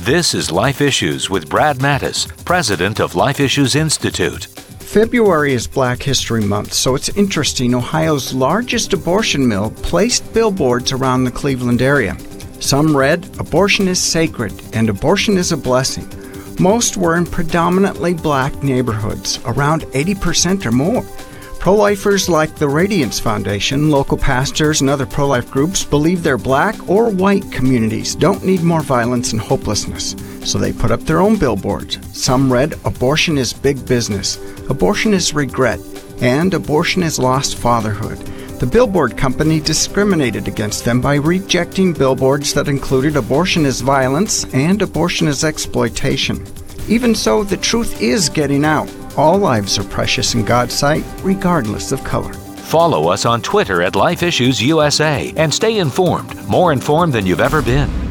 This is Life Issues with Brad Mattis, president of Life Issues Institute. February is Black History Month, so it's interesting. Ohio's largest abortion mill placed billboards around the Cleveland area. Some read, "Abortion is sacred," and "Abortion is a blessing." Most were in predominantly black neighborhoods, around 80% or more. Pro-lifers like the Radiance Foundation, local pastors, and other pro-life groups believe their black or white communities don't need more violence and hopelessness, so they put up their own billboards. Some read, "Abortion is big business," "Abortion is regret," and "Abortion is lost fatherhood." The billboard company discriminated against them by rejecting billboards that included "Abortion is violence" and "Abortion is exploitation." Even so, the truth is getting out. All lives are precious in God's sight, regardless of color. Follow us on Twitter at Life Issues USA and stay informed, more informed than you've ever been.